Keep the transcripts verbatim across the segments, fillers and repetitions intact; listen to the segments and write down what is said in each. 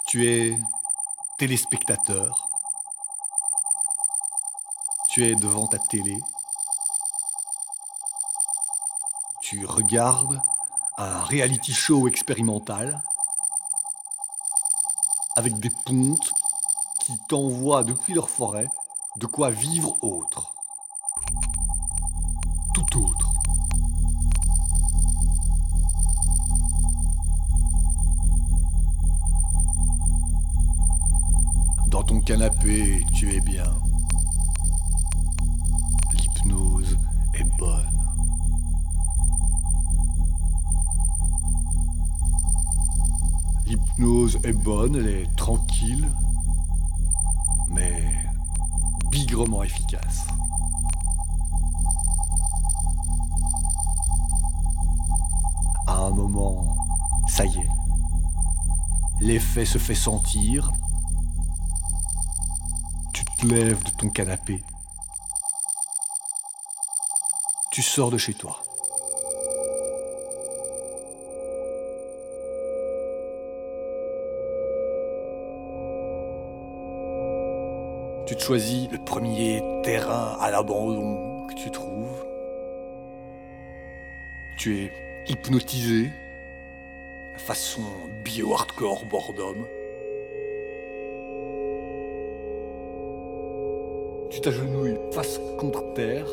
Tu es téléspectateur. Tu es devant ta télé. Tu regardes un reality show expérimental avec des pontes qui t'envoient depuis leur forêt de quoi vivre autre. Tout autre. Dans ton canapé, tu es bien. L'hypnose est bonne. L'hypnose est bonne, elle est tranquille, mais bigrement efficace. À un moment, ça y est, l'effet se fait sentir. Tu te lèves de ton canapé. Tu sors de chez toi. Tu te choisis le premier terrain à l'abandon que tu trouves. Tu es hypnotisé, façon bio-hardcore boredom. Tu t'agenouilles face contre terre.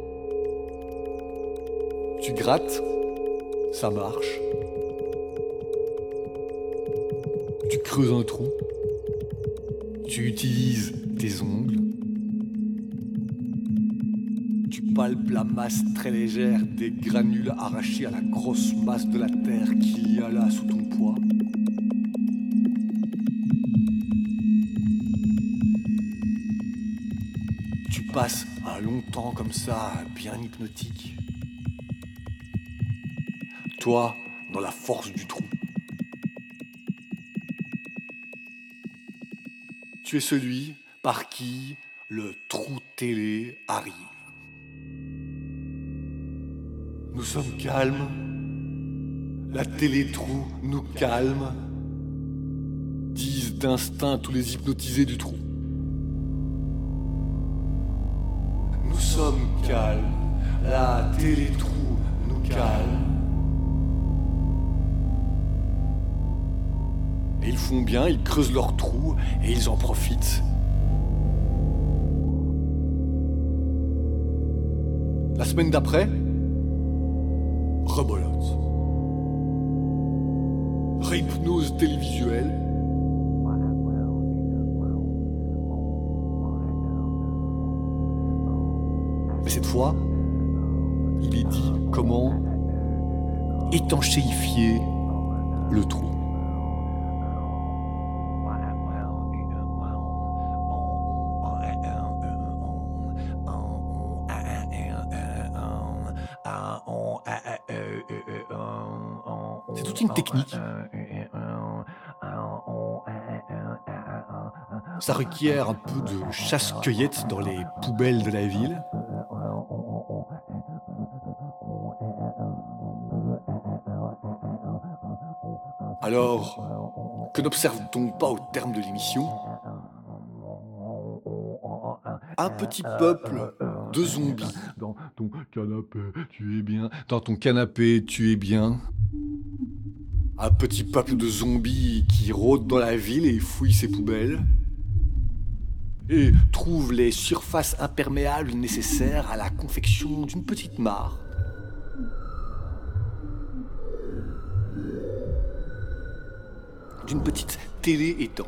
Tu grattes, ça marche. Tu creuses un trou. Tu utilises tes ongles. Tu palpes la masse très légère des granules arrachés à la grosse masse de la terre qu'il y a là sous ton poids. Tu passes un long temps comme ça, bien hypnotique. Toi, dans la force du trou. Tu es celui par qui le trou télé arrive. Nous sommes calmes. La télé-trou nous calme. Disent d'instinct tous les hypnotisés du trou. Nous sommes calmes. La télé-trou nous calme. Et ils font bien, ils creusent leur trou et ils en profitent. La semaine d'après, rebolote. Réhypnose télévisuelle. Mais cette fois, il est dit comment étanchéifier le trou. C'est toute une technique. Ça requiert un peu de chasse-cueillette dans les poubelles de la ville. Alors, que n'observe-t-on pas au terme de l'émission ? Un petit peuple de zombies. Dans ton canapé, tu es bien. Dans ton canapé, tu es bien. Un petit peuple de zombies qui rôde dans la ville et fouille ses poubelles. Et trouve les surfaces imperméables nécessaires à la confection d'une petite mare. D'une petite télé étang.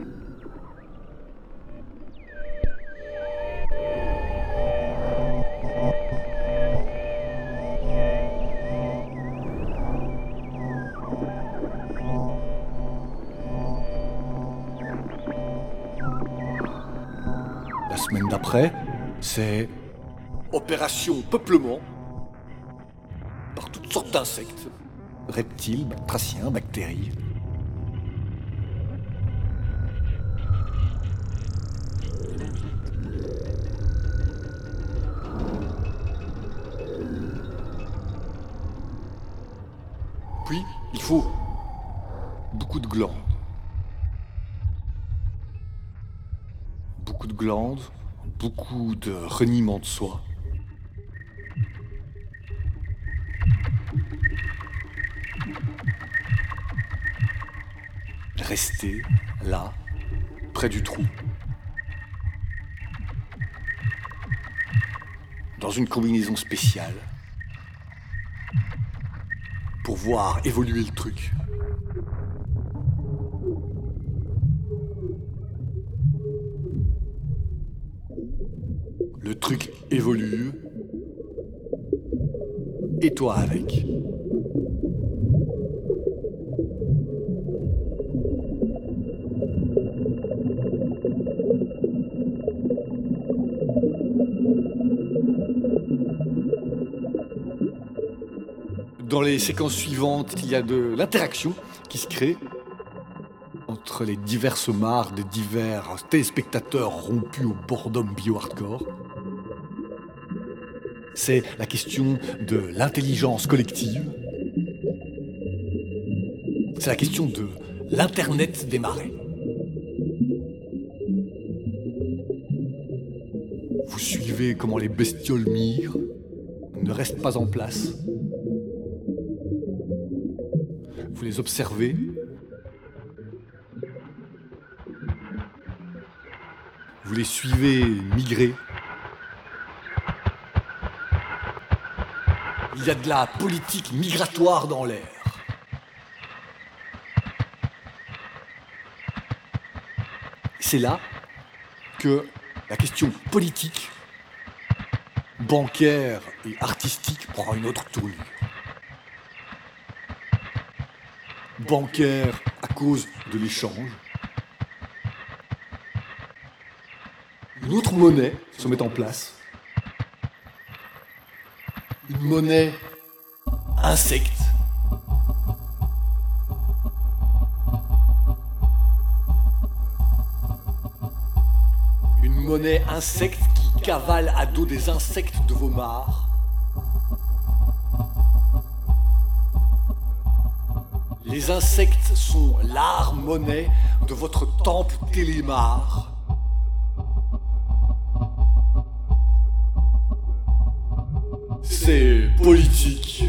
La semaine d'après, c'est opération peuplement par toutes sortes d'insectes, reptiles, batraciens, bactéries. Puis, il faut beaucoup de glandes. de glandes, beaucoup de reniement de soi. Rester là, près du trou. Dans une combinaison spéciale. Pour voir évoluer le truc. Le truc évolue. Et toi avec. Dans les séquences suivantes, il y a de l'interaction qui se crée entre les diverses mares des divers téléspectateurs rompus au boredom bio-hardcore. C'est la question de l'intelligence collective. C'est la question de l'Internet des marais. Vous suivez comment les bestioles mirent, ne restent pas en place. Vous les observez. Vous les suivez migrer. Il y a de la politique migratoire dans l'air. C'est là que la question politique, bancaire et artistique prend une autre tournure. Bancaire à cause de l'échange. Une autre monnaie se met en place. Une monnaie insecte. Une monnaie insecte qui cavale à dos des insectes de vos mares. Les insectes sont l'art monnaie de votre temple télémare. C'est politique,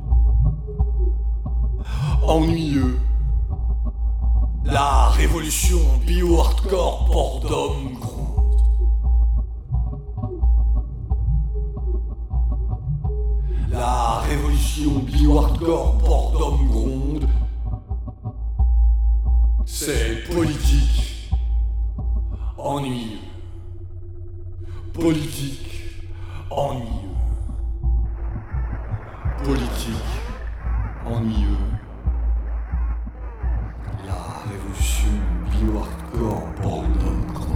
ennuyeux. La révolution bio-hardcore boredom gronde. La révolution bio-hardcore boredom gronde. C'est politique, ennuyeux. Politique, ennuyeux. Politique, ennuyeux. La révolution bio-hardcore boredom gronde.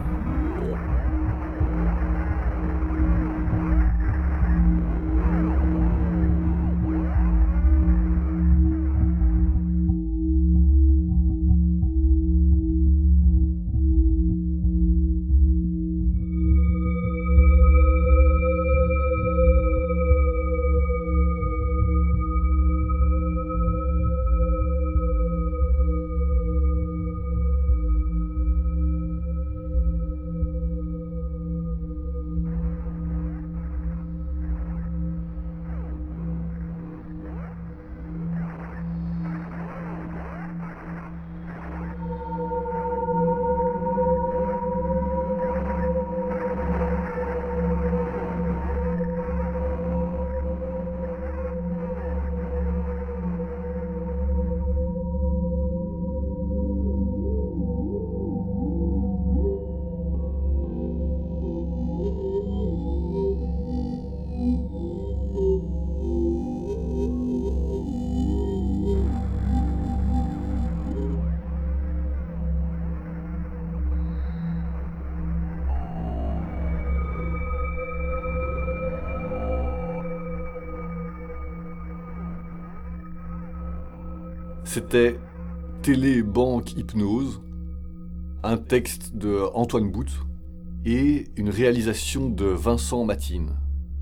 C'était Télé, Banque, Hypnose, un texte de Antoine Bout et une réalisation de Vincent Matine.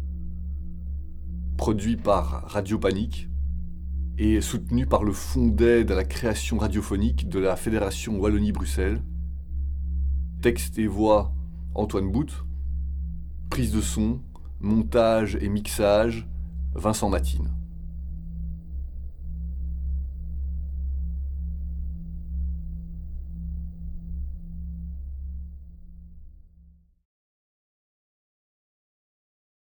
Produit par Radio Panique et soutenu par le Fonds d'aide à la création radiophonique de la Fédération Wallonie-Bruxelles. Texte et voix Antoine Boute. Prise de son, montage et mixage, Vincent Matine.